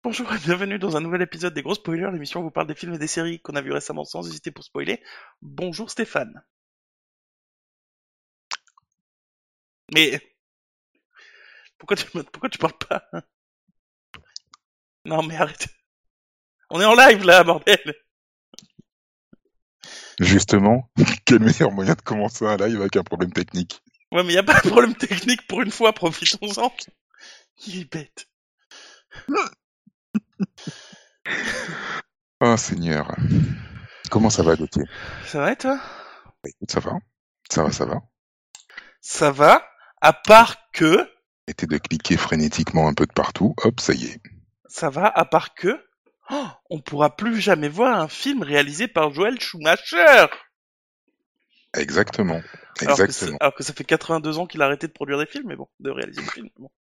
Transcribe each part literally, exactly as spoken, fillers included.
Bonjour et bienvenue dans un nouvel épisode des Gros Spoilers, l'émission où on vous parle des films et des séries qu'on a vus récemment sans hésiter pour spoiler. Bonjour Stéphane. Mais pourquoi tu, pourquoi tu parles pas? Non mais arrête. On est en live là, bordel. Justement, quel meilleur moyen de commencer un live avec un problème technique? Ouais mais y a pas de problème technique pour une fois, profitons-en. Il est bête. Oh Seigneur. Comment ça va, Gauthier? Ça va et toi? Bah, écoute, ça va. Ça va, ça va. Ça va, à part que... Arrêtez de cliquer frénétiquement un peu de partout. Hop, ça y est. Ça va, à part que... Oh, on pourra plus jamais voir un film réalisé par Joel Schumacher. Exactement. Alors que, c'est- Exactement. alors que ça fait quatre-vingt-deux ans qu'il a arrêté de produire des films, mais bon, de réaliser des films. Bon.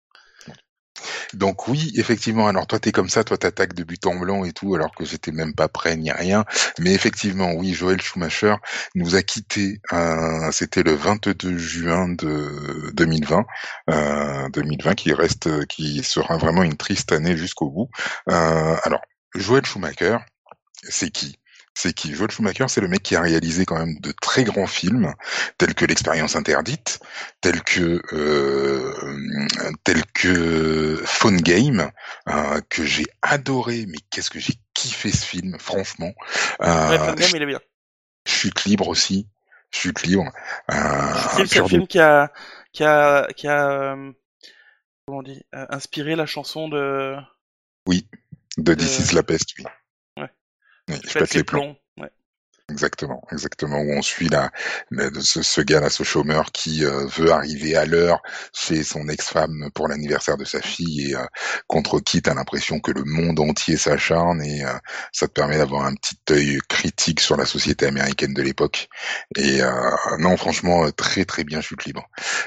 Donc oui, effectivement, alors toi t'es comme ça, toi t'attaques de but en blanc et tout, alors que j'étais même pas prêt ni rien. Mais effectivement, oui, Joel Schumacher nous a quittés, euh, c'était le vingt-deux juin de deux mille vingt, euh, deux mille vingt qui reste, qui sera vraiment une triste année jusqu'au bout. Euh, alors, Joel Schumacher, c'est qui? C'est qui? Joel Schumacher, c'est le mec qui a réalisé quand même de très grands films, tels que L'Expérience Interdite, tels que euh, tels que Phone Game, euh, que j'ai adoré, mais qu'est-ce que j'ai kiffé ce film, franchement. Ouais, Euh, Fun Game, il est bien. Chute libre aussi, Chute libre, Chute euh, Libre, c'est le pur de... film qui a, qui a, qui a, euh, comment on dit, euh, inspiré la chanson de, Oui, de This de, is la peste, oui. ouais, Oui, qui je pète pète les les plombs. plombs. Ouais. Exactement, exactement, où on suit la, la- ce, ce gars-là, ce chômeur qui euh, veut arriver à l'heure chez son ex-femme pour l'anniversaire de sa fille et euh, contre qui t'as l'impression que le monde entier s'acharne et euh, ça te permet d'avoir un petit œil critique sur la société américaine de l'époque. Et euh, non, franchement, euh, très très bien Chute libre.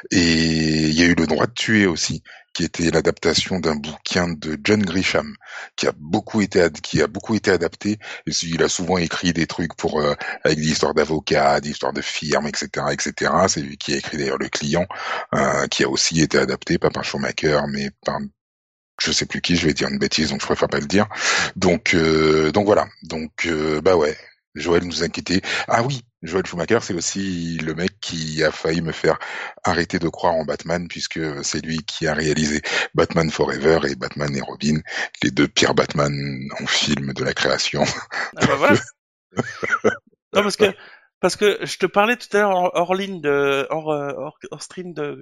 Et il y a eu Le droit de tuer aussi, qui était l'adaptation d'un bouquin de John Grisham, qui a beaucoup été ad- qui a beaucoup été adapté. Et il a souvent écrit des trucs pour euh, avec des histoires d'avocats, des histoires de firmes, et cetera, et cetera. C'est lui qui a écrit d'ailleurs Le Client, euh, qui a aussi été adapté, pas par Schumacher, mais par je sais plus qui, je vais dire une bêtise, donc je préfère pas le dire. Donc, euh, donc voilà. Donc, euh, bah ouais, Joël nous a quittés. Ah oui, Joël Schumacher, c'est aussi le mec qui a failli me faire arrêter de croire en Batman, puisque c'est lui qui a réalisé Batman Forever et Batman et Robin, les deux pires Batman en film de la création. Ah bah Donc, euh, voilà. Non, parce que, parce que je te parlais tout à l'heure hors, hors ligne de, hors, euh, hors, hors stream de,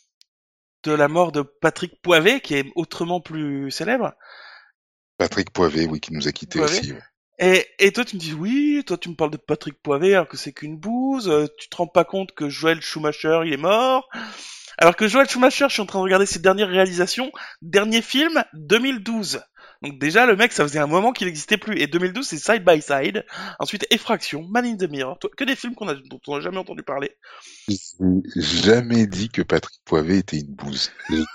de la mort de Patrick Poivet, qui est autrement plus célèbre. Patrick Poivet, oui, qui nous a quittés Poivet. aussi. Ouais. Et, et toi, tu me dis, oui, toi, tu me parles de Patrick Poivet, alors que c'est qu'une bouse, euh, tu te rends pas compte que Joel Schumacher, il est mort. Alors que Joel Schumacher, je suis en train de regarder ses dernières réalisations, dernier film, deux mille douze. Donc déjà, le mec, ça faisait un moment qu'il n'existait plus. Et deux mille douze, c'est Side by Side. Ensuite, Effraction, Man in the Mirror, que des films qu'on a, dont on n'a jamais entendu parler. J'ai jamais dit que Patrick Poivet était une bouse.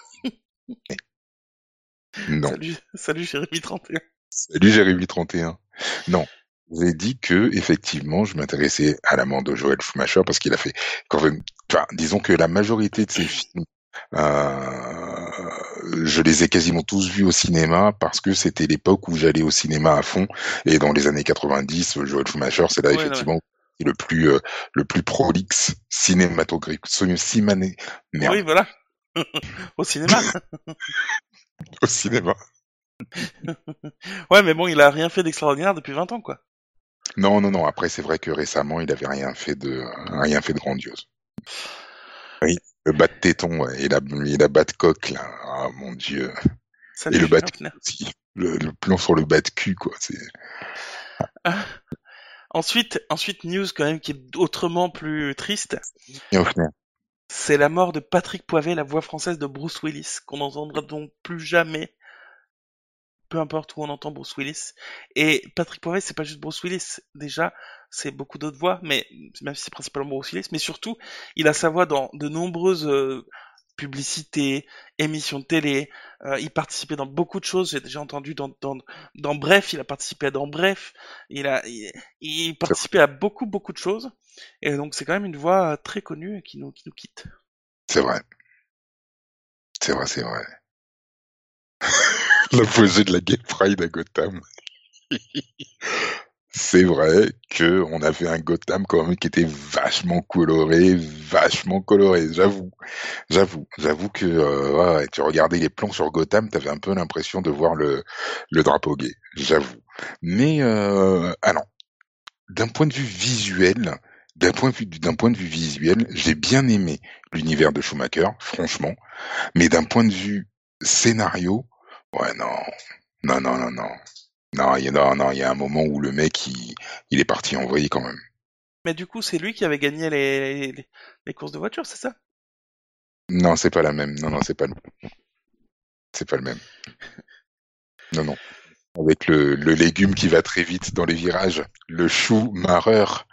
Non. Salut, salut Jérémy trente et un. Salut Jérémy trente et un. Non. J'ai dit que, effectivement, je m'intéressais à la mort de Joel Schumacher parce qu'il a fait, quand même, enfin, disons que la majorité de ses films, euh, je les ai quasiment tous vus au cinéma parce que c'était l'époque où j'allais au cinéma à fond. Et dans les années quatre-vingt-dix, Joel Schumacher, c'est là, Ouais, non, mais... effectivement, le plus, euh, le plus prolixe cinématographique, cinémané, Oui, merde, voilà. Au cinéma. au cinéma. Ouais, mais bon, il a rien fait d'extraordinaire depuis vingt ans, quoi. Non, non, non. Après, c'est vrai que récemment, il avait rien fait de, rien fait de grandiose. Oui, le bas de téton ouais, et la, et la bas de coque, là. Ah, mon Dieu. Et Salut le bas Julien de cul Pner. aussi. Le, le plan sur le bas de cul, quoi. C'est... Ah. Ensuite, ensuite, news quand même qui est autrement plus triste. Et au final, C'est la mort de Patrick Poivet, la voix française de Bruce Willis, qu'on n'entendra donc plus jamais, peu importe où on entend Bruce Willis. Et Patrick Poivet, c'est pas juste Bruce Willis, déjà, c'est beaucoup d'autres voix, mais même si c'est principalement Bruce Willis, mais surtout, il a sa voix dans de nombreuses euh, publicités, émissions de télé, euh, il participait dans beaucoup de choses, j'ai déjà entendu dans, dans, dans Bref, il a participé à dans Bref, il a il, il c'est participait à beaucoup beaucoup de choses, et donc c'est quand même une voix très connue qui nous, qui nous quitte. c'est vrai. C'est vrai, c'est vrai. L'apogée de la Gay Pride à Gotham. C'est vrai que on avait un Gotham quand même qui était vachement coloré, vachement coloré. J'avoue, j'avoue, j'avoue que euh, ouais, ouais, tu regardais les plans sur Gotham, t'avais un peu l'impression de voir le le drapeau gay. J'avoue. Mais euh, alors, d'un point de vue visuel, d'un point de vue d'un point de vue visuel, j'ai bien aimé l'univers de Schumacher, franchement. Mais d'un point de vue scénario, ouais non, non, non, non, non. Non, il y a, non, non, il y a un moment où le mec, il, il est parti envoyer quand même. Mais du coup, c'est lui qui avait gagné les, les, les courses de voiture, c'est ça? Non, c'est pas la même. Non, non, c'est pas le, c'est pas le même. Non, non. Avec le, le légume qui va très vite dans les virages, le chou marreur.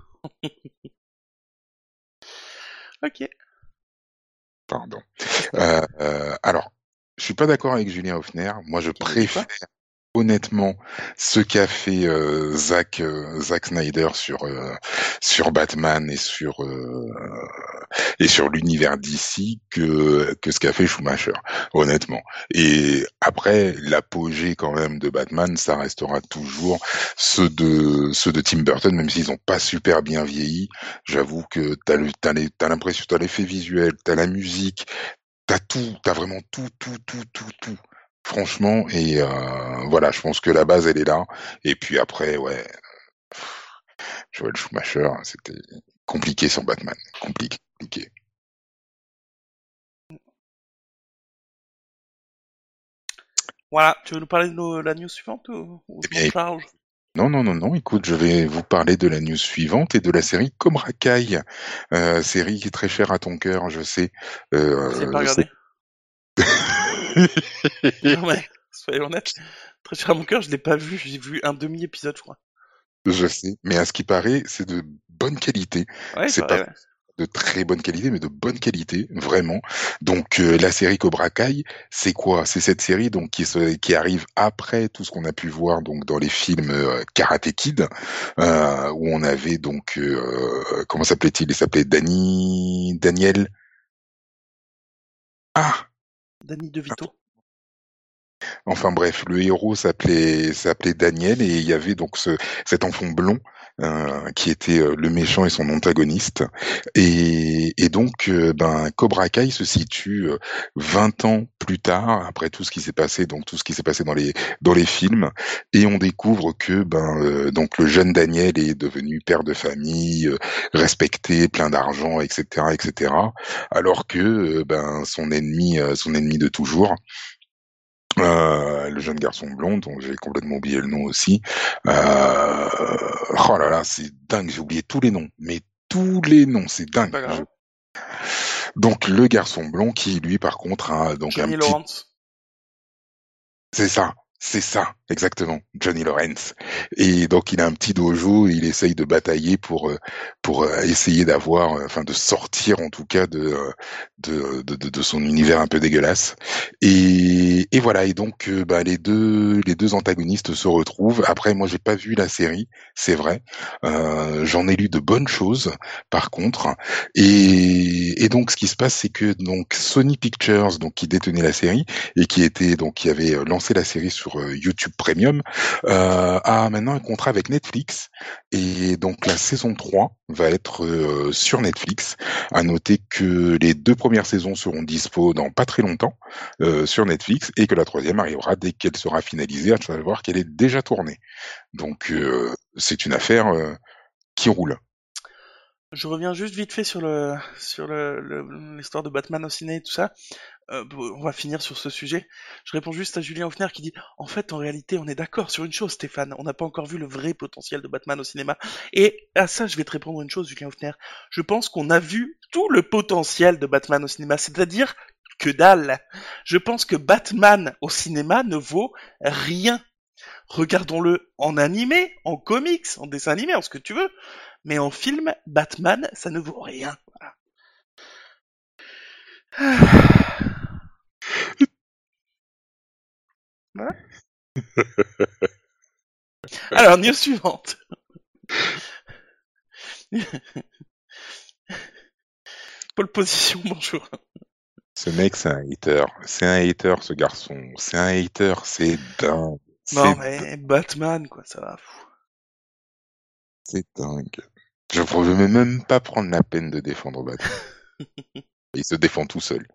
Ok. Pardon. Euh, euh, alors, je suis pas d'accord avec Julien Hoffner. Moi, je Qui nous dit préfère quoi? honnêtement ce qu'a fait euh, Zack euh, Zack Snyder sur euh, sur Batman et sur euh, et sur l'univers D C que que ce qu'a fait Schumacher, honnêtement. Et après, l'apogée quand même de Batman, ça restera toujours ceux de ceux de Tim Burton, même s'ils ont pas super bien vieilli. J'avoue que t'as le t'as les- t'as l'impression, t'as l'effet visuel, t'as la musique, t'as tout, t'as vraiment tout, tout, tout, tout, tout. Franchement, et euh, voilà, je pense que la base elle est là. Et puis après, ouais, Joel Schumacher, c'était compliqué sur Batman, compliqué, compliqué. Voilà, tu veux nous parler de nos- la news suivante ou, ou Eh je m'en bien, charge? non, non, non, non. Écoute, je vais vous parler de la news suivante et de la série Cobra Kai, euh, série qui est très chère à ton cœur, je sais. Je l'ai Euh, pas je sais. regardé. Non mais, soyons honnêtes, très cher à mon cœur, je l'ai pas vu, j'ai vu un demi-épisode, je crois. Je sais, mais à ce qui paraît, c'est de bonne qualité. Ouais, il C'est pas paraît, ouais. de très bonne qualité, mais de bonne qualité, vraiment. Donc euh, la série Cobra Kai, c'est quoi? C'est cette série donc qui se, qui arrive après tout ce qu'on a pu voir donc dans les films euh, Karate Kid, euh, où on avait donc euh, comment s'appelait-il? Il s'appelait Danny Daniel. Ah, Danny DeVito. enfin bref, le héros s'appelait s'appelait Daniel et il y avait donc ce cet enfant blond euh, qui était euh, le méchant et son antagoniste. Et, et donc euh, ben Cobra Kai se situe euh, vingt ans plus tard après tout ce qui s'est passé, donc tout ce qui s'est passé dans les dans les films, et on découvre que ben euh, donc le jeune Daniel est devenu père de famille, euh, respecté, plein d'argent, et cetera, et cetera. Alors que euh, ben son ennemi euh, son ennemi de toujours, euh, le jeune garçon blond, dont j'ai complètement oublié le nom aussi. Euh, oh là là, c'est dingue, j'ai oublié tous les noms, mais tous les noms, c'est C'est dingue. pas Je- grave. Donc le garçon blond qui, lui, par contre, a donc un Johnny petit. Lawrence. C'est ça, c'est ça, exactement, Johnny Lawrence. Et donc il a un petit dojo, et il essaye de batailler pour euh, pour euh, essayer d'avoir, euh, enfin de sortir en tout cas de euh, de, de de de son univers un peu dégueulasse. Et et voilà. Et donc euh, bah les deux les deux antagonistes se retrouvent. Après moi j'ai pas vu la série, c'est vrai. Euh, j'en ai lu de bonnes choses par contre. Et et donc ce qui se passe c'est que donc Sony Pictures, donc qui détenait la série et qui était donc qui avait euh, lancé la série sur euh, YouTube Premium, euh, a maintenant un contrat avec Netflix, et donc la saison trois va être euh, sur Netflix. À noter que les deux premières saisons seront dispo dans pas très longtemps euh, sur Netflix, et que la troisième arrivera dès qu'elle sera finalisée, à savoir qu'elle est déjà tournée. Donc euh, c'est une affaire euh, qui roule. Je reviens juste vite fait sur le sur le le- l'histoire de Batman au ciné et tout ça. Euh, bon, on va finir sur ce sujet. Je réponds juste à Julien Hoffner qui dit en fait, en réalité, on est d'accord sur une chose, Stéphane. On n'a pas encore vu le vrai potentiel de Batman au cinéma. Et à ça, je vais te répondre une chose, Julien Hoffner. Je pense qu'on a vu tout le potentiel de Batman au cinéma, c'est-à-dire que dalle. Je pense que Batman au cinéma ne vaut rien. Regardons-le en animé, en comics, en dessin animé, en ce que tu veux. Mais en film, Batman, ça ne vaut rien. Voilà. Alors, news suivante. Pole position, bonjour. Ce mec, c'est un hater. C'est un hater, ce garçon. C'est un hater, c'est dingue. Non C'est d- mais Batman quoi, ça va. Pff. c'est dingue. Je ne veux même pas prendre la peine de défendre Batman. Il se défend tout seul.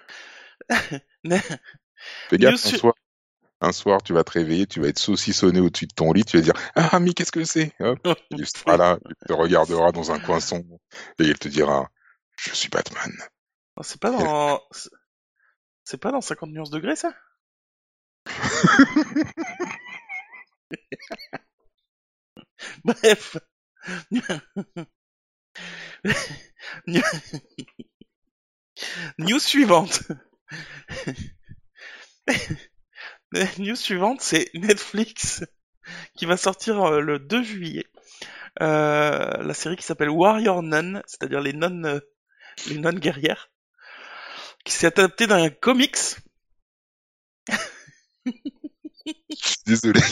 Fais gaffe, News un su- soir, un soir, tu vas te réveiller, tu vas être saucissonné au-dessus de ton lit, tu vas dire «Ah, mais qu'est-ce que c'est?» Hop, il sera Oui. là, il te regardera dans un coin sombre et il te dira «Je suis Batman». Non, c'est pas Et là- dans c'est c'est pas dans cinquante nuances degrés ça. Bref. News suivante. News suivante, c'est Netflix qui va sortir euh, le deux juillet. Euh, la série qui s'appelle Warrior Nun, c'est-à-dire les nonnes, euh, les nonnes guerrières, qui s'est adaptée d'un comics. Je suis désolé.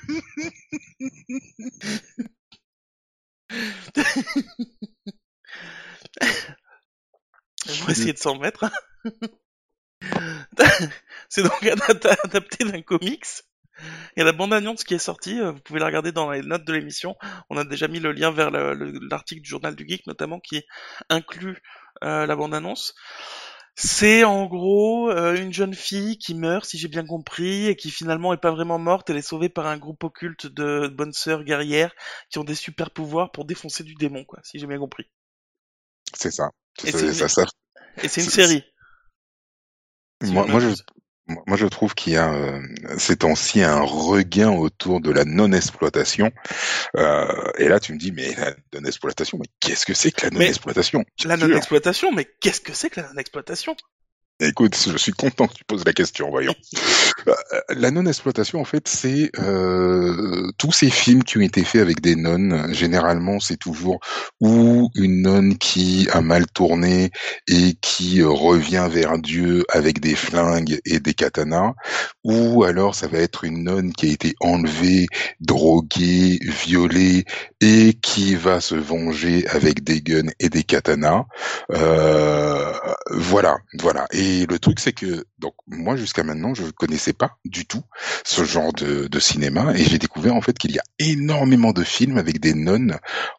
Je On suis va désolé. essayer de s'en remettre. C'est donc adapté d'un comics. Il y a la bande-annonce qui est sortie, euh, vous pouvez la regarder dans les notes de l'émission. On a déjà mis le lien vers le- le- l'article du Journal du Geek, notamment, qui inclut euh, la bande-annonce. C'est en gros euh, une jeune fille qui meurt, si j'ai bien compris, et qui finalement est pas vraiment morte. Elle est sauvée par un groupe occulte de bonnes sœurs guerrières qui ont des super pouvoirs pour défoncer du démon, quoi, si j'ai bien compris. C'est ça. Et c'est C'est une, ça, ça, et c'est une c'est- c'est- série, si je moi, moi, je, m'abuse. moi, je trouve qu'il y a euh, ces temps-ci un regain autour de la non-exploitation. Euh, et là, tu me dis, mais la non-exploitation, mais qu'est-ce que c'est que la Mais non-exploitation? Bien la sûr. non-exploitation, mais qu'est-ce que c'est que la non-exploitation? Écoute, je suis content que tu poses la question, voyons. Euh, La non-exploitation, en fait, c'est euh, tous ces films qui ont été faits avec des nonnes. Généralement, c'est toujours ou une nonne qui a mal tourné et qui euh, revient vers Dieu avec des flingues et des katanas, ou alors ça va être une nonne qui a été enlevée, droguée, violée et qui va se venger avec des guns et des katanas. Euh, voilà, voilà. Et le truc, c'est que donc moi jusqu'à maintenant, je connaissais pas du tout ce genre de, de cinéma et j'ai découvert en fait qu'il y a énormément de films avec des nonnes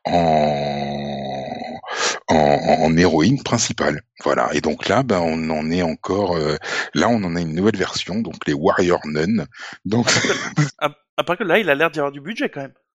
en en, en héroïne principale. Voilà. Et donc là, ben on en est encore. Euh, là, on en a une nouvelle version, donc les Warrior Nuns. Donc À part que, à, à part que là, il a l'air d'y avoir du budget quand même.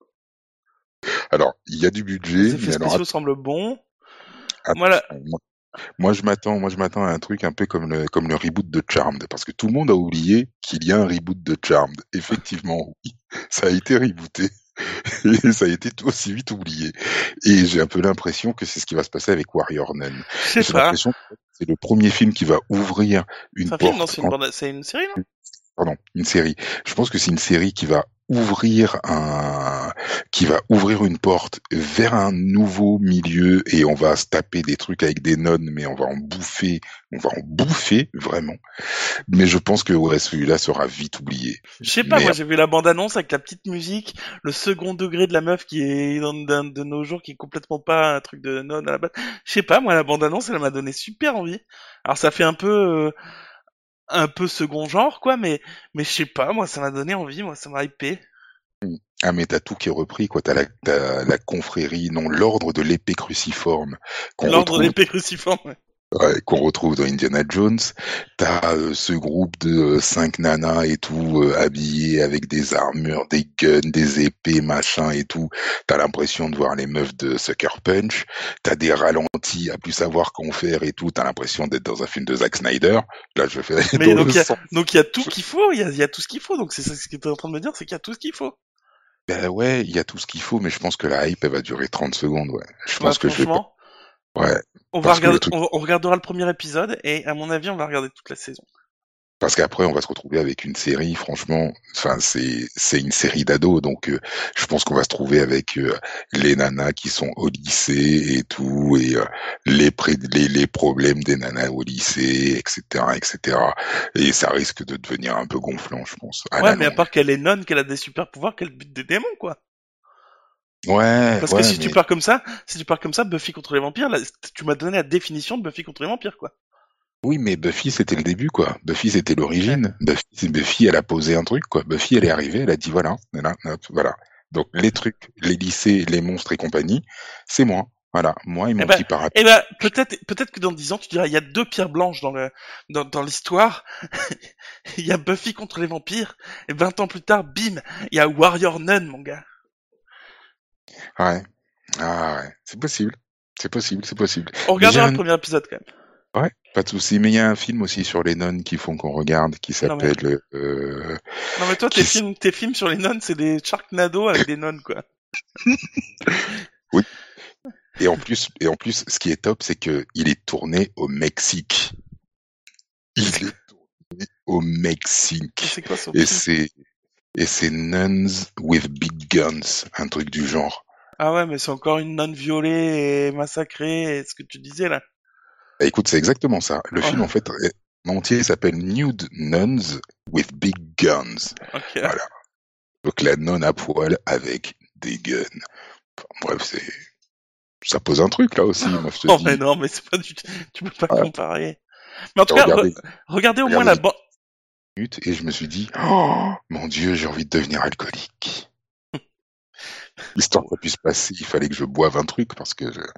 alors il y a du Les budget, effets mais alors spéciaux semblent bons. Voilà. attention. Moi, je m'attends, moi, je m'attends à un truc un peu comme le, comme le reboot de Charmed, parce que tout le monde a oublié qu'il y a un reboot de Charmed. Effectivement, oui, ça a été rebooté et ça a été tout aussi vite oublié. Et j'ai un peu l'impression que c'est ce qui va se passer avec Warrior Nun. Je sais J'ai pas. l'impression que c'est le premier film qui va ouvrir une C'est un film? Non, porte c'est une en bande, c'est une série, non? pardon, une série. Je pense que c'est une série qui va ouvrir un, qui va ouvrir une porte vers un nouveau milieu et on va se taper des trucs avec des nonnes, mais on va en bouffer, on va en bouffer vraiment. Mais je pense que ouais, celui-là sera vite oublié. Je sais pas, Mais moi j'ai vu la bande-annonce avec la petite musique, le second degré de la meuf qui est dans, d'un de nos jours, qui est complètement pas un truc de nonne à la base. Je sais pas, moi la bande-annonce elle m'a donné super envie. Alors ça fait un peu, euh, un peu second genre quoi, mais, mais je sais pas, moi ça m'a donné envie, moi ça m'a hypé. ah mais t'as tout qui est repris quoi. T'as la, t'as la confrérie, non l'ordre de l'épée cruciforme qu'on L'ordre retrouve d'épée cruciforme, ouais. ouais, qu'on retrouve dans Indiana Jones. T'as euh, ce groupe de euh, cinq nanas et tout, euh, habillés avec des armures, des guns, des épées, machin et tout. T'as l'impression de voir les meufs de Sucker Punch. T'as des ralentis à plus savoir qu'en faire et tout. T'as l'impression d'être dans un film de Zack Snyder. Là, je fais Mais dans le donc il y a, sens. donc il y a tout qu'il faut, il y a, il y a tout ce qu'il faut, donc c'est ça ce que t'es en train de me dire, c'est qu'il y a tout ce qu'il faut. Ben ouais, il y a tout ce qu'il faut, mais je pense que la hype, elle va durer trente secondes, ouais. Je Bah pense que je vais pas. franchement, Ouais. on va Parce que le regarder, truc on, on regardera le premier épisode, et à mon avis on va regarder toute la saison. Parce qu'après, on va se retrouver avec une série, franchement, enfin, c'est, c'est une série d'ados, donc euh, je pense qu'on va se trouver avec euh, les nanas qui sont au lycée et tout, et euh, les, pré- les, les problèmes des nanas au lycée, et cetera, et cetera. Et ça risque de devenir un peu gonflant, je pense, à Ouais, la mais à longue. part qu'elle est nonne, qu'elle a des super pouvoirs, qu'elle bute des démons, quoi. Ouais, Parce que ouais, si tu mais pars comme ça, si tu pars comme ça, Buffy contre les vampires, là, tu m'as donné la définition de Buffy contre les vampires, quoi. Oui, mais Buffy, c'était le début, quoi. Buffy, c'était Ok. l'origine. Buffy, c'est- Buffy, elle a posé un truc, quoi. Buffy, elle est arrivée, elle a dit, voilà, voilà, hop, voilà. Donc, les trucs, les lycées, les monstres et compagnie, c'est moi. Voilà, moi et Eh mon ben, petit parapluie. eh ben, peut-être, peut-être que dans dix ans, tu diras, il y a deux pierres blanches dans le, dans, dans l'histoire. Il y a Buffy contre les vampires. Et vingt ans plus tard, bim, il y a Warrior Nun, mon gars. Ouais. Ah ouais, c'est possible. C'est possible, c'est possible. On Mais j'ai regardera le un... premier épisode quand même. Ouais, pas de souci. Mais il y a un film aussi sur les nonnes qu'il faut qu'on regarde qui Non mais, s'appelle... Euh... non mais toi, tes Qui... s- films, tes films sur les nonnes, c'est des Sharknado avec des nonnes, quoi. Oui. Et en plus, et en plus, ce qui est top, c'est que il est tourné au Mexique. Il est tourné au Et Mexique. c'est quoi son Et film? c'est et c'est Nuns with Big Guns, un truc du genre. Ah ouais, mais c'est encore une nonne violée et massacrée, et ce que tu disais là. Bah, écoute, c'est exactement ça. Le film, en Ouais, fait, est- en entier s'appelle Nude Nuns with Big Guns. ok. Voilà. Donc la nonne à poil avec des guns. Enfin, bref, c'est ça pose un truc là aussi. Moi, je te Oh mais dis, non, mais c'est pas du tout, tu peux pas ah, comparer. Mais en tout cas, re- regardez, regardez au moins regardez la les bande. minutes et je me suis dit, oh mon Dieu, j'ai envie de devenir alcoolique. Histoire que ça puisse passer, il fallait que je boive un truc parce que je...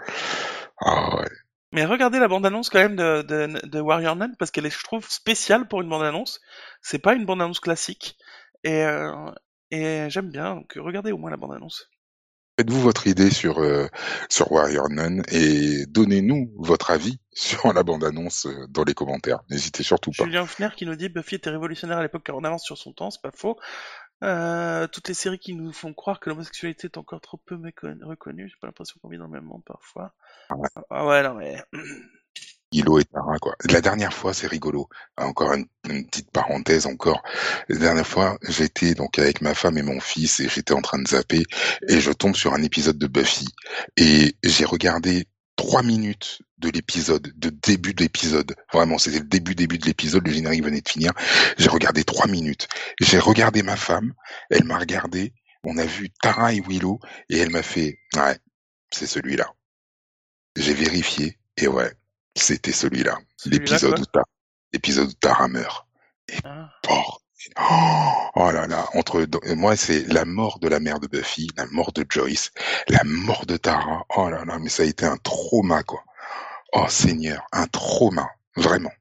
ah ouais. Mais regardez la bande-annonce quand même de, de, de Warrior Nun parce qu'elle est, je trouve, spéciale pour une bande-annonce. C'est pas une bande-annonce classique. Et, euh, et j'aime bien, donc regardez au moins la bande-annonce. Faites-vous votre idée sur euh, sur Warrior Nun et donnez-nous votre avis sur la bande-annonce euh, dans les commentaires. N'hésitez surtout pas. Julien Hoffner qui nous dit Buffy était révolutionnaire à l'époque car en avance sur son temps, c'est pas faux. Euh, toutes les séries qui nous font croire que l'homosexualité est encore trop peu mécon- reconnue, j'ai pas l'impression qu'on vit dans le même monde parfois. Ah ouais, non mais... Hilo et Tara, quoi. La dernière fois, c'est rigolo. Encore une, une petite parenthèse encore. La dernière fois, j'étais donc avec ma femme et mon fils et j'étais en train de zapper et je tombe sur un épisode de Buffy et j'ai regardé trois minutes de l'épisode, de début de l'épisode. Vraiment, c'était le début début de l'épisode, le générique venait de finir. J'ai regardé trois minutes. J'ai regardé ma femme, elle m'a regardé, on a vu Tara et Willow et elle m'a fait, ouais, c'est celui-là. J'ai vérifié et ouais, c'était celui-là. Celui-là L'épisode quoi? où Tara, l'épisode où Tara meurt. Et Ah. bordel. Oh, oh là là, entre moi c'est la mort de la mère de Buffy, la mort de Joyce, la mort de Tara. Oh là là, mais ça a été un trauma quoi. Oh Seigneur, un trauma, vraiment,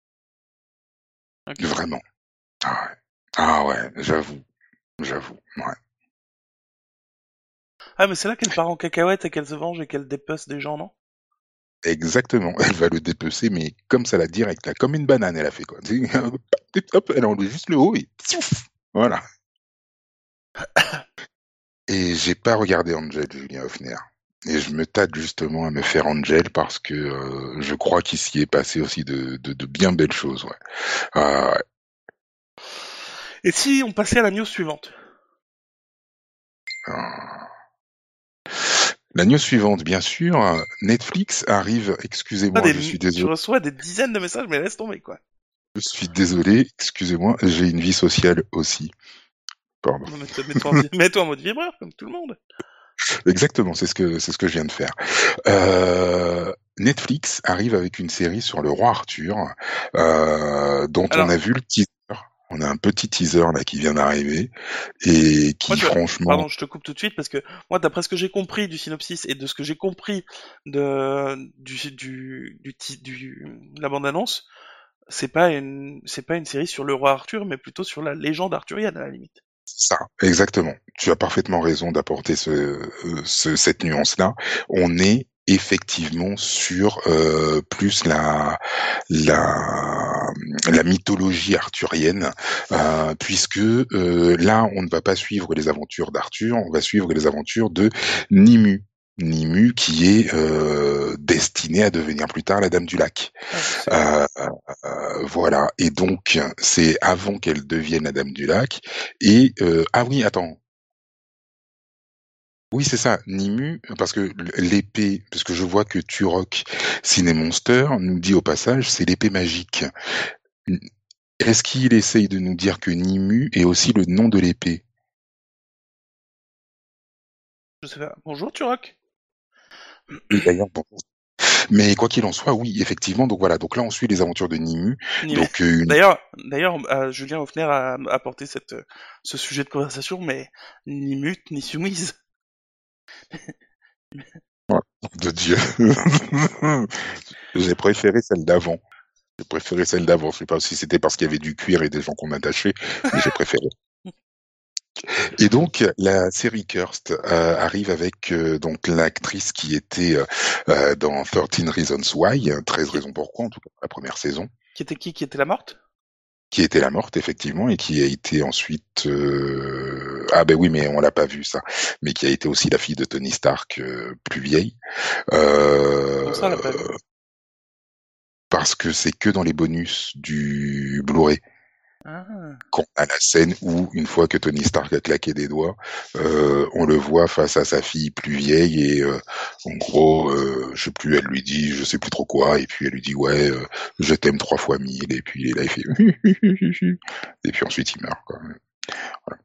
Ok. vraiment. Ah ouais, ah ouais, j'avoue, j'avoue. Ouais. Ah mais c'est là qu'elle part en cacahuète et qu'elle se venge et qu'elle dépece des gens, non? Exactement, elle va le dépecer, mais comme ça la direct, là, comme une banane, elle a fait quoi. Hop, elle enlève juste le haut et piouf, voilà. Et j'ai pas regardé Angel, Julien Hoffner. Et je me tâte justement à me faire Angel parce que euh, je crois qu'il s'y est passé aussi de, de, de bien belles choses. Ouais. Ah, ouais. Et si on passait à la news suivante? Ah. La news suivante, bien sûr, Netflix arrive, Ah, excusez-moi, je suis des... Tu désolé, reçois des dizaines de messages, mais laisse tomber quoi. je suis désolé, excusez-moi, j'ai une vie sociale aussi. Pardon. Non, mais mets-toi en... mets-toi en mode vibreur comme tout le monde. Exactement, c'est ce que c'est ce que je viens de faire. Euh, Netflix arrive avec une série sur le roi Arthur, euh, dont on Alors, a vu le teaser. On a un petit teaser là qui vient d'arriver et moi, qui tu vois, franchement, pardon, je te coupe tout de suite parce que moi, d'après ce que j'ai compris du synopsis et de ce que j'ai compris de du du du, ti- du de la bande-annonce, c'est pas une c'est pas une série sur le roi Arthur, mais plutôt sur la légende arthurienne à la limite. ça, exactement. Tu as parfaitement raison d'apporter ce, euh, ce- cette nuance-là. On est effectivement sur euh, plus la, la la mythologie arthurienne, euh, puisque euh, là, on ne va pas suivre les aventures d'Arthur, on va suivre les aventures de Nimue. Nimue qui est euh, destinée à devenir plus tard la Dame du Lac. Ah, je sais, ouais. Euh, euh, voilà. Et donc, c'est avant qu'elle devienne la Dame du Lac. Et euh, ah oui, attends. Oui, c'est ça, Nimue, parce que l'épée, parce que je vois que Turok Cinémonster nous dit au passage, c'est l'épée magique. Est-ce qu'il essaye de nous dire que Nimue est aussi le nom de l'épée? Je sais pas. Bonjour Turok. Et d'ailleurs, bon. Mais quoi qu'il en soit, oui, effectivement. Donc voilà. Donc là, on suit les aventures de Nimue. Ni- Donc euh, une... D'ailleurs, d'ailleurs, euh, Julien Hoffner a apporté cette, euh, ce sujet de conversation, mais ni mute ni soumise. voilà, de Dieu. J'ai préféré celle d'avant. J'ai préféré celle d'avant. Je sais pas si c'était parce qu'il y avait du cuir et des gens qu'on attachait, mais j'ai préféré. Et donc la série Cursed euh, arrive avec euh, donc l'actrice qui était euh, euh, dans thirteen Reasons Why, treize Qui, raisons pourquoi, en tout cas la première saison, qui était qui? Qui était la morte? qui était la morte effectivement et qui a été ensuite euh... ah ben oui mais on l'a pas vu ça, mais qui a été aussi la fille de Tony Stark euh, plus vieille. Comment ça, on l'a pas Euh... vu? Parce que c'est que dans les bonus du Blu-ray. Ah, Qu'on a la scène où, une fois que Tony Stark a claqué des doigts, euh, on le voit face à sa fille plus vieille et euh, en gros, euh, je sais plus, elle lui dit, je sais plus trop quoi, et puis elle lui dit ouais, euh, je t'aime trois fois mille, et puis là il fait et puis ensuite il meurt. Quoi. Voilà.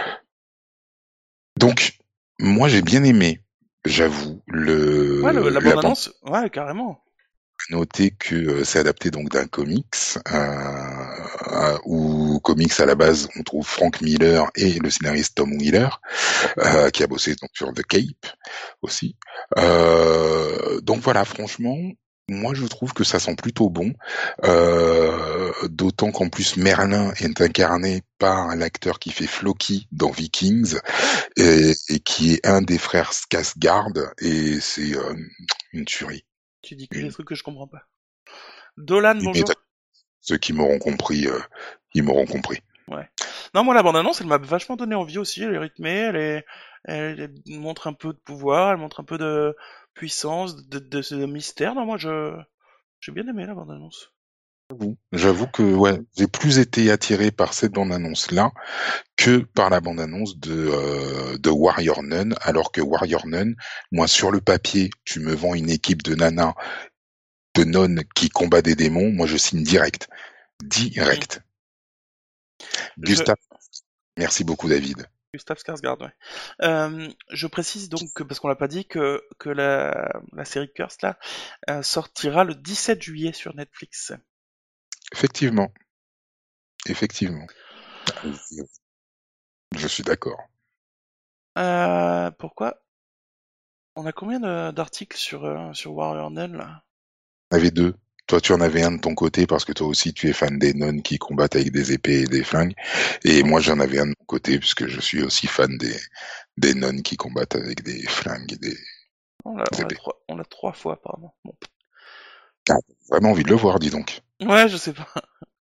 Donc moi j'ai bien aimé, j'avoue, ouais, le- le la la bande. bande-annonce, ouais, carrément. Noter que euh, c'est adapté donc d'un comics, euh, euh, où comics à la base on trouve Frank Miller et le scénariste Tom Wheeler, euh, qui a bossé donc sur The Cape aussi. Euh, donc voilà, franchement, moi je trouve que ça sent plutôt bon, euh, d'autant qu'en plus Merlin est incarné par l'acteur qui fait Floki dans Vikings et, et qui est un des frères Skarsgård et c'est euh, une tuerie. Tu dis que des Une, trucs que je comprends pas. Dolan, une bonjour. Ceux qui m'auront compris, euh, ils m'auront compris. Ouais. Non, moi, la bande-annonce, elle m'a vachement donné envie aussi. Elle est rythmée, elle est, elle, elle montre un peu de pouvoir, elle montre un peu de puissance, de, de, de mystère. Non, moi, je, j'ai bien aimé la bande-annonce. J'avoue, J'avoue que ouais, j'ai plus été attiré par cette bande-annonce-là que par la bande-annonce de, euh, de Warrior Nun, alors que Warrior Nun, moi sur le papier, tu me vends une équipe de nanas, de nonnes qui combat des démons, moi je signe direct. Hmm. Direct. Je, Gustave, merci beaucoup David. Gustave Skarsgård, ouais. Euh, je précise donc que, parce qu'on l'a pas dit, que, que la, la série Curse, là, euh, sortira le dix-sept juillet sur Netflix. Effectivement, effectivement. Je suis d'accord. Euh, pourquoi? On a combien de- d'articles sur, euh, sur Warrior Nun, là? On avait deux. Toi, tu en avais un de ton côté parce que toi aussi, tu es fan des nonnes qui combattent avec des épées et des flingues. Et moi, j'en avais un de mon côté puisque je suis aussi fan des, des nonnes qui combattent avec des flingues et des On l'a, on l'a épées. trois, on l'a trois fois, apparemment. Bon. Ah, vraiment envie de le voir, dis donc. Ouais, je sais pas.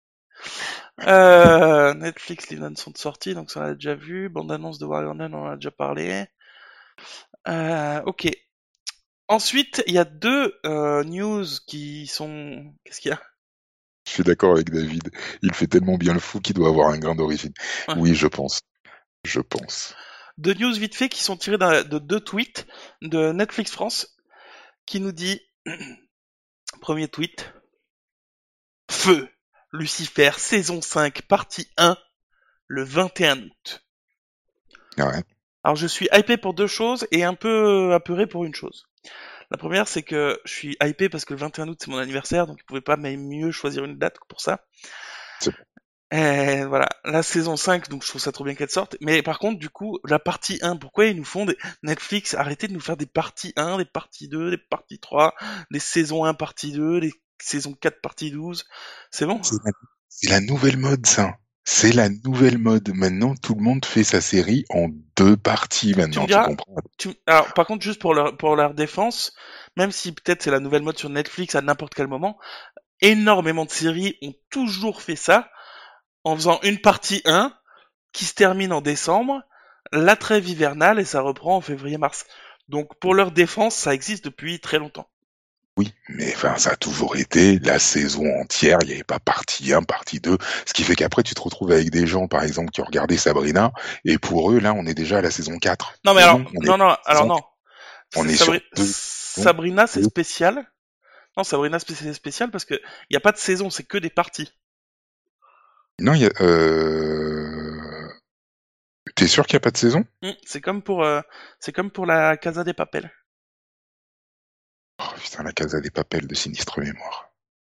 Euh, Netflix, les Nuns sont sortis, donc ça on l'a déjà vu. Bande-annonce de Warrior Nun, on en a déjà parlé. Euh, ok. Ensuite, il y a deux euh, news qui sont... Qu'est-ce qu'il y a? Je suis d'accord avec David. Il fait tellement bien le fou qu'il doit avoir un grain d'origine. Ouais. Oui, je pense. Je pense. Deux news vite fait qui sont tirées d'un- de deux tweets de Netflix France qui nous dit... Premier tweet. Feu. Lucifer, saison cinq, partie un, le vingt et un août. Ouais. Alors je suis hypé pour deux choses et un peu apeuré pour une chose. La première, c'est que je suis hypé parce que le vingt et un août, c'est mon anniversaire, donc ils pouvaient pas mieux choisir une date que pour ça. C'est Et voilà, la saison cinq, donc je trouve ça trop bien qu'elle sorte. Mais par contre, du coup, la partie un, pourquoi ils nous font des... Netflix, arrêtez de nous faire des parties un, des parties deux, des parties trois, des saisons un, partie deux, des saisons quatre, partie douze. C'est bon? c'est la, c'est la nouvelle mode, ça. C'est la nouvelle mode. Maintenant, tout le monde fait sa série en deux parties. Tu me Maintenant, tu diras... comprends? Tu... Alors, par contre, juste pour leur, pour leur défense, même si peut-être c'est la nouvelle mode sur Netflix à n'importe quel moment, énormément de séries ont toujours fait ça, en faisant une partie un qui se termine en décembre, la trêve hivernale et ça reprend en février-mars. Donc pour leur défense, ça existe depuis très longtemps. Oui, mais enfin, ça a toujours été la saison entière, il n'y avait pas partie un, partie deux, ce qui fait qu'après tu te retrouves avec des gens, par exemple, qui ont regardé Sabrina, et pour eux, là, on est déjà à la saison quatre. Non mais Mais alors, non, on est, non non, alors saison- non. on C'est est sur Sabri- deux saisons. Sabrina c'est spécial. Non, Sabrina c'est spécial parce que il y a pas de saison, c'est que des parties. Non, il y a, euh... T'es sûr qu'il n'y a pas de saison? Hmm, c'est comme pour, euh, c'est comme pour la Casa des Papel. Oh, putain, la Casa des Papel de sinistre mémoire.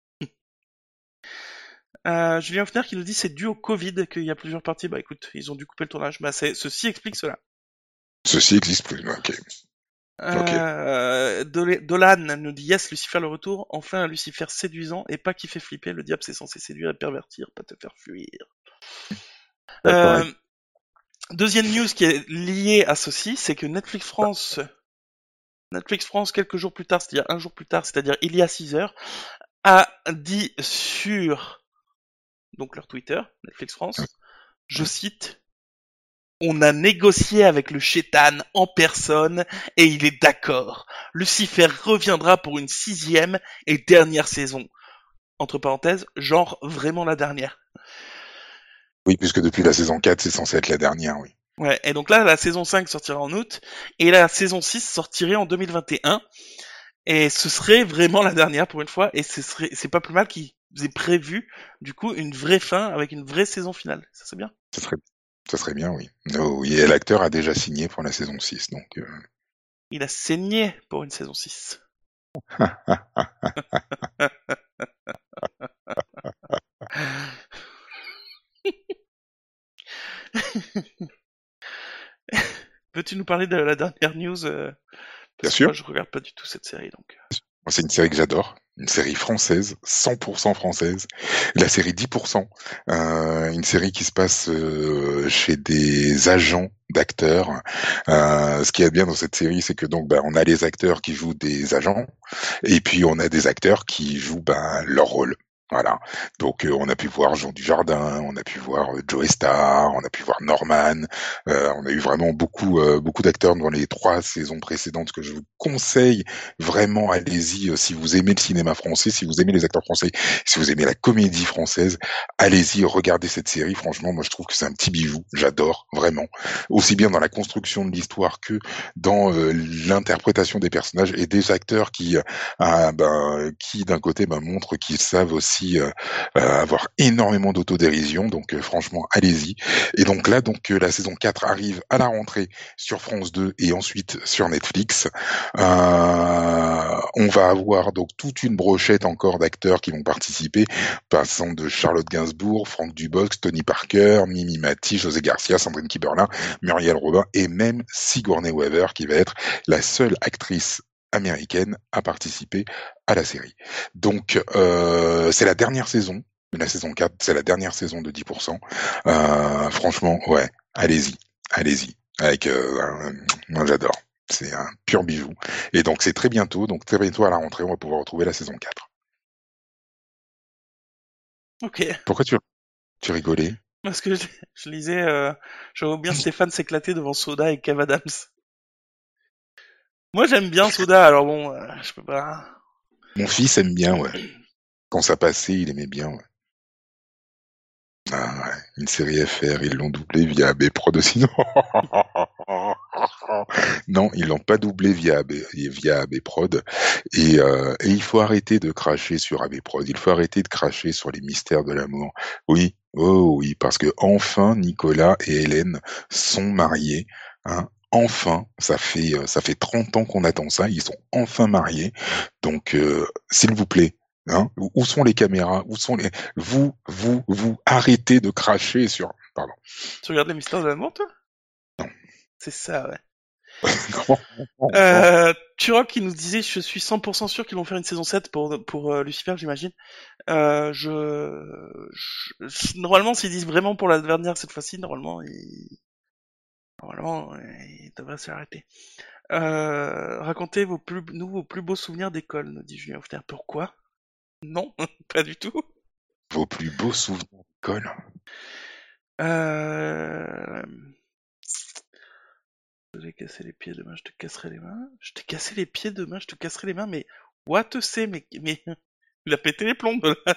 Euh, Julien Hoffner qui nous dit c'est dû au Covid qu'il y a plusieurs parties. Bah écoute, ils ont dû couper le tournage. Bah c'est, ceci explique cela. Ceci existe plus, ok. Ok. Euh, Dol- Dolan nous dit yes, Lucifer le retour. Enfin un Lucifer séduisant et pas qui fait flipper. Le diable c'est censé séduire et pervertir, pas te faire fuir. D'accord. Euh, deuxième news qui est liée à ceci, c'est que Netflix France, Netflix France quelques jours plus tard, c'est-à-dire un jour plus tard, c'est-à-dire il y a six heures, a dit sur donc leur Twitter, Netflix France, je cite, on a négocié avec le Chétan en personne et il est d'accord. Lucifer reviendra pour une sixième et dernière saison. Entre parenthèses, genre vraiment la dernière. Oui, puisque depuis la saison quatre, c'est censé être la dernière, oui. Ouais, et donc là, la saison cinq sortira en août et la saison six sortirait en deux mille vingt et un. Et ce serait vraiment la dernière pour une fois et ce serait, c'est pas plus mal qu'ils aient prévu du coup une vraie fin avec une vraie saison finale. Ça c'est bien. Ça serait, ça serait bien, oui. No, oui, et l'acteur a déjà signé pour la saison six, donc... Euh... Il a saigné pour une saison six. Peux-tu nous parler de la dernière news euh, Bien Parce que sûr. moi je regarde pas du tout cette série donc. Moi, c'est une série que j'adore. Une série française, cent pour cent française. La série dix pour cent. Euh, une série qui se passe euh, chez des agents d'acteurs. Euh, ce qui est bien dans cette série, c'est que donc bah, on a les acteurs qui jouent des agents et puis on a des acteurs qui jouent bah, leur rôle. Voilà. Donc euh, on a pu voir Jean Dujardin, on a pu voir euh, Joe Star, on a pu voir Norman. Euh, on a eu vraiment beaucoup euh, beaucoup d'acteurs dans les trois saisons précédentes que je vous conseille vraiment. Allez-y euh, si vous aimez le cinéma français, si vous aimez les acteurs français, si vous aimez la comédie française, allez-y, regardez cette série. Franchement, moi je trouve que c'est un petit bijou. J'adore vraiment, aussi bien dans la construction de l'histoire que dans euh, l'interprétation des personnages et des acteurs qui, euh, ben, qui d'un côté ben, montrent qu'ils savent aussi euh, euh, avoir énormément d'autodérision. Donc euh, franchement, allez-y. Et donc là, donc euh, la saison quatre arrive à la rentrée sur France deux et ensuite sur Netflix. Euh, on va avoir donc toute une brochette encore d'acteurs qui vont participer, passant de Charlotte Gainsbourg, Franck Dubox, Tony Parker, Mimi Mati, José Garcia, Sandrine Kiberlin, Muriel Robin et même Sigourney Weaver qui va être la seule actrice américaine à participer à la série. Donc euh, c'est la dernière saison, la saison quatre, c'est la dernière saison de dix pour cent. Euh, franchement, ouais, allez-y, allez-y. Avec, euh, moi j'adore, c'est un pur bijou. Et donc c'est très bientôt, donc très bientôt à la rentrée, on va pouvoir retrouver la saison quatre. Ok. Pourquoi tu, tu rigolais? Parce que je, je lisais, euh, je vois bien Stéphane s'éclater devant Soda et Kev Adams. Moi j'aime bien Soda, alors bon, euh, je peux pas. Mon fils aime bien, ouais. Quand ça passait, il aimait bien, ouais. Ah ouais, une série F R, ils l'ont doublé via A B Prod aussi. Non, ils l'ont pas doublé via A B, via A B Prod. Et, euh, et il faut arrêter de cracher sur A B Prod. Il faut arrêter de cracher sur les mystères de l'amour. Oui, oh oui, parce que enfin Nicolas et Hélène sont mariés. Hein. Enfin, ça fait ça fait trente ans qu'on attend ça. Ils sont enfin mariés. Donc, euh, s'il vous plaît. Hein, où sont les caméras? Où sont les vous vous vous arrêtez de cracher sur pardon. Tu regardes les mystères de l'amour, toi? Non. C'est ça, ouais. non, non, non. Euh, Turok qui nous disait je suis cent pour cent sûr qu'ils vont faire une saison sept pour, pour euh, Lucifer, j'imagine. Euh, je, je, je- Normalement, s'ils disent vraiment pour la dernière cette fois-ci, normalement, ils, normalement, ils devraient s'arrêter. Euh, racontez vos plus, nous, vos plus beaux souvenirs d'école, nous dit Julien Hoffner. Pourquoi? Non, pas du tout. Vos plus beaux souvenirs d'école. Euh... Je t'ai cassé les pieds, demain je te casserai les mains. Je t'ai cassé les pieds, demain je te casserai les mains, mais what c'est, mais, mais il a pété les plombs là.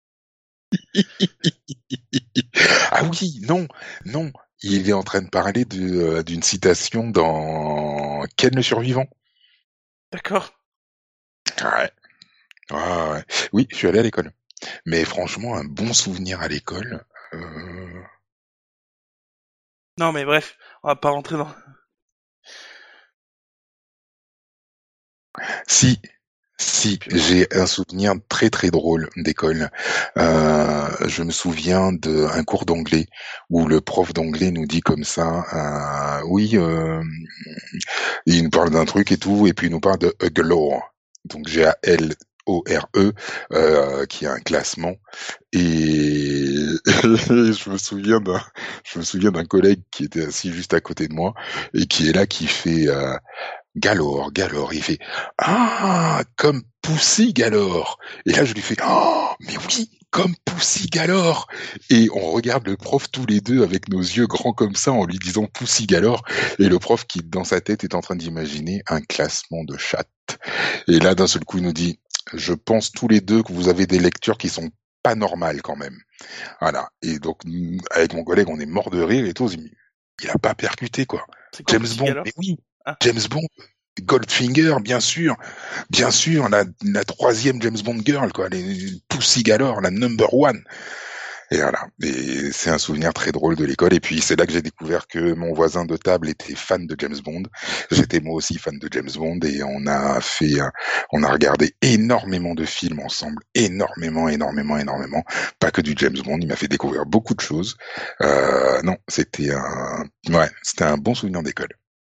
Ah oui, non, non. Il est en train de parler de, euh, d'une citation dans Ken le survivant. D'accord. Ouais. Ouais, ouais. Oui, je suis allé à l'école. Mais franchement, un bon souvenir à l'école. Euh... Non mais bref, on va pas rentrer dans. Si, Si, Puis voilà. j'ai un souvenir très très drôle d'école. Euh, je me souviens d'un cours d'anglais où le prof d'anglais nous dit comme ça, euh, oui, euh, il nous parle d'un truc et tout, et puis il nous parle de a galore. Donc G A L O R E, euh, qui a un classement. Et je me souviens d'un, je me souviens d'un collègue qui était assis juste à côté de moi et qui est là, qui fait euh, Galore, Galore. Il fait ah comme Poussy Galore. Et là je lui fais oh mais oui comme Poussy Galore. Et on regarde le prof tous les deux avec nos yeux grands comme ça en lui disant Poussy Galore. Et le prof qui dans sa tête est en train d'imaginer un classement de chatte. Et là d'un seul coup il nous dit je pense tous les deux que vous avez des lectures qui sont pas normales quand même. Voilà. Et donc, avec mon collègue, on est mort de rire et tout. On se dit, il a pas percuté, quoi. C'est quoi James Pussy Bond, mais Galore? oui. Ah, James Bond, Goldfinger, bien sûr. Bien sûr, la, la troisième James Bond girl, quoi. Les Pussy Galore, la number one. Et voilà. Et c'est un souvenir très drôle de l'école. Et puis, c'est là que j'ai découvert que mon voisin de table était fan de James Bond. J'étais moi aussi fan de James Bond et on a fait, euh, on a regardé énormément de films ensemble. Énormément, énormément, énormément. Pas que du James Bond. Il m'a fait découvrir beaucoup de choses. Euh, non, c'était un, ouais, c'était un bon souvenir d'école.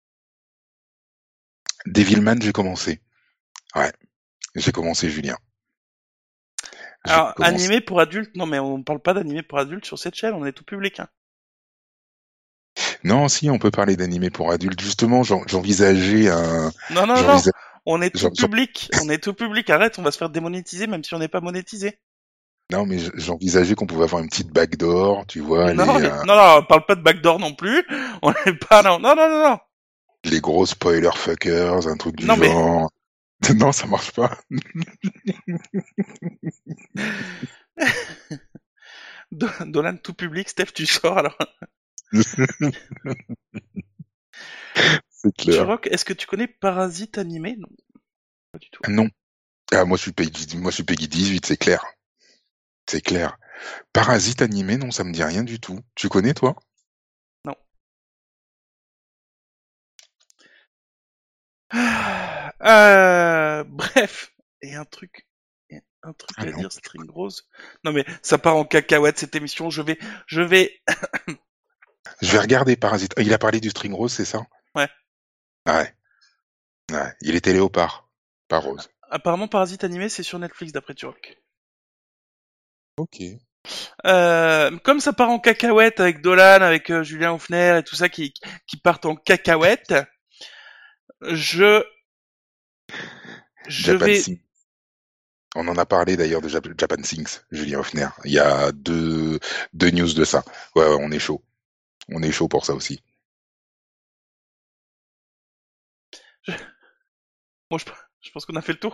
Devilman, j'ai commencé. Ouais. J'ai commencé, Julien. J'ai alors, commencé. animé pour adultes, non mais on parle pas d'animé pour adultes sur cette chaîne, on est tout public, hein. Non, si, on peut parler d'animé pour adultes. Justement, j'en- j'envisageais un, Non, non, non, j'envisageais, on est tout j'en- j'en- public, on est tout public, arrête, on va se faire démonétiser même si on n'est pas monétisé. non, mais j'envisageais qu'on pouvait avoir une petite backdoor, tu vois, Non, les, y- euh, non, non, on parle pas de backdoor non plus, on n'est pas, non, non, non, non, non, les gros spoiler fuckers, un truc du non mais, genre. Non, ça marche pas. Do- Dolan tout public, Steph, tu sors alors. C'est clair. Turok, est-ce que tu connais Parasite animé? Non, pas du tout. Non. Ah, moi, je suis Peggy, moi, je suis Peggy dix-huit, c'est clair. C'est clair. Parasite animé, non, ça me dit rien du tout. Tu connais, toi? Non. Euh, bref, et un truc, et un truc Ah à non. dire, String Rose. Non mais ça part en cacahuète cette émission. Je vais, je vais. Je vais regarder Parasite. Ah, il a parlé du string rose, c'est ça? Ouais. Ouais. Ouais. Il était léopard, pas rose. Apparemment, Parasite animé, c'est sur Netflix d'après Turok. Ok. Euh, comme ça part en cacahuète avec Dolan, avec euh, Julien Houfner et tout ça qui, qui partent en cacahuète, je, je Japan vais. Sing. On en a parlé d'ailleurs de Jap- Japan Sings, Julien Hoffner. Il y a deux, deux news de ça. Ouais, ouais, on est chaud. On est chaud pour ça aussi. je- Bon, je, je pense qu'on a fait le tour.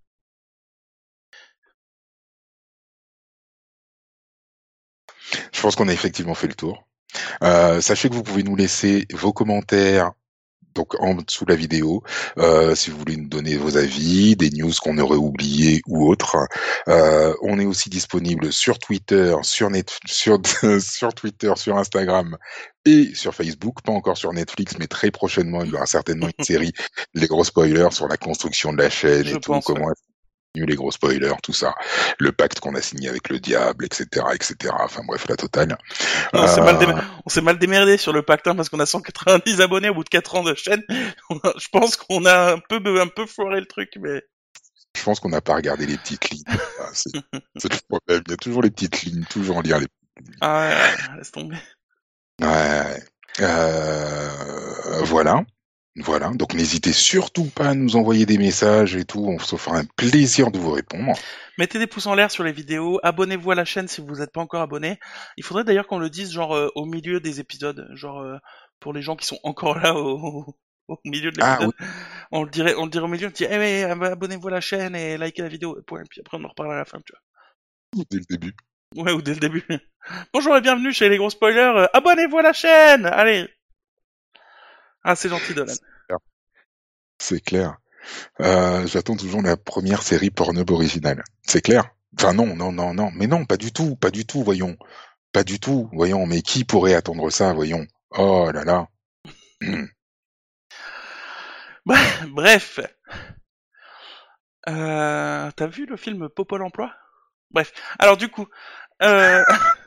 Je pense qu'on a effectivement fait le tour. Euh, sachez que vous pouvez nous laisser vos commentaires donc en dessous de la vidéo, euh, si vous voulez nous donner vos avis, des news qu'on aurait oubliées ou autres. Euh, on est aussi disponible sur Twitter, sur net, sur sur Twitter, sur Instagram et sur Facebook. Pas encore sur Netflix, mais très prochainement, il y aura certainement une série, les gros spoilers sur la construction de la chaîne Je et tout, pense, ouais. comment les gros spoilers, tout ça, le pacte qu'on a signé avec le diable, et cetera, et cetera. Enfin bref, la totale. Non, on s'est mal, dé- Euh, on s'est mal démerdé sur le pacte hein, parce qu'on a cent quatre-vingt-dix abonnés au bout de quatre ans de chaîne. Je pense qu'on a un peu, un peu foiré le truc, mais. je pense qu'on n'a pas regardé les petites lignes. Enfin, c'est, c'est le problème. Il y a toujours les petites lignes, toujours en lire les petites lignes. Ah ouais, laisse tomber. Ouais. Euh, voilà. Voilà. Donc n'hésitez surtout pas à nous envoyer des messages et tout. On se fera un plaisir de vous répondre. Mettez des pouces en l'air sur les vidéos, abonnez-vous à la chaîne si vous n'êtes pas encore abonné. Il faudrait d'ailleurs qu'on le dise genre euh, au milieu des épisodes, genre euh, pour les gens qui sont encore là au, au milieu de Ah oui, l'épisode. On le dirait, on le dirait au milieu, on dit eh ouais, abonnez-vous à la chaîne et likez la vidéo. Et point. Puis après on en reparle à la fin, tu dès le début. vois. Ouais, ou dès le début. Bonjour et bienvenue chez les gros spoilers. euh, abonnez-vous à la chaîne. Allez. Ah c'est gentil Dolan. C'est clair. Euh, j'attends toujours la première série Pornhub originale. C'est clair. Enfin non, non, non, non. Mais non, pas du tout, pas du tout, voyons. Pas du tout, voyons. Mais qui pourrait attendre ça, voyons. Oh là là. Bref. Euh, T'as vu le film Popol Emploi? Bref. Alors du coup, euh...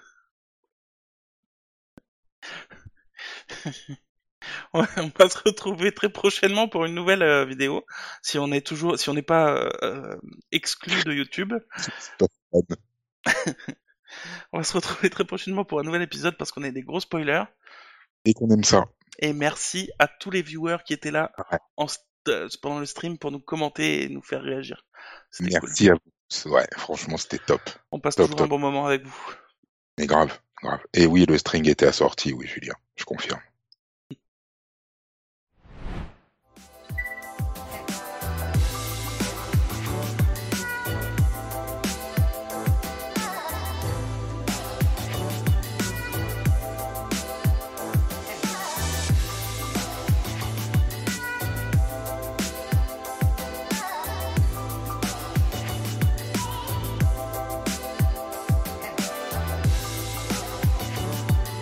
on va se retrouver très prochainement pour une nouvelle euh, vidéo. Si on est toujours, si on n'est pas euh, euh, exclu de YouTube, C'est pas fun. on va se retrouver très prochainement pour un nouvel épisode parce qu'on est des gros spoilers. Et qu'on aime ça. Et merci à tous les viewers qui étaient là Ouais. en st- euh, pendant le stream pour nous commenter et nous faire réagir. C'était cool. Merci à vous. Ouais, franchement, c'était top. On passe Top, toujours un top. bon moment avec vous. Mais grave, grave. Et oui, le string était assorti, oui, Julien. Je confirme.